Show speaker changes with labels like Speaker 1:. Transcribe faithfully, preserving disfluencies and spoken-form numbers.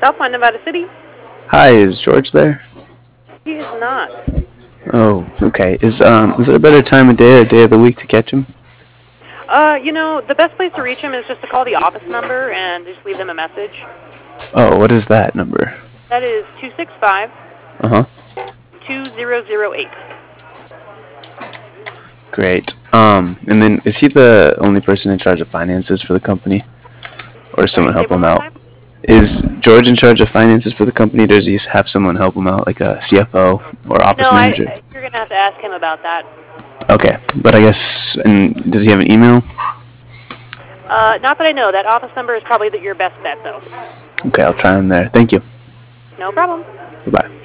Speaker 1: Southwind, Nevada City.
Speaker 2: Hi, is George there?
Speaker 1: He is not.
Speaker 2: Oh, okay. Is um is there a better time of day or day of the week to catch him?
Speaker 1: Uh, you know, the best place to reach him is just to call the office number and just leave him a message.
Speaker 2: Oh, what is that number?
Speaker 1: That is two six five,
Speaker 2: Uh-huh.
Speaker 1: two zero zero eight.
Speaker 2: Great. Um, and then is he the only person in charge of finances for the company? Or does someone help him out? Is George in charge of finances for the company, or does he have someone help him out, like a C F O or office
Speaker 1: no,
Speaker 2: manager?
Speaker 1: I, you're going to have to ask him about that.
Speaker 2: Okay, but I guess, and does he have an email?
Speaker 1: Uh, not that I know. That office number is probably the, your best bet, though.
Speaker 2: Okay, I'll try him there. Thank you.
Speaker 1: No problem.
Speaker 2: Bye-bye.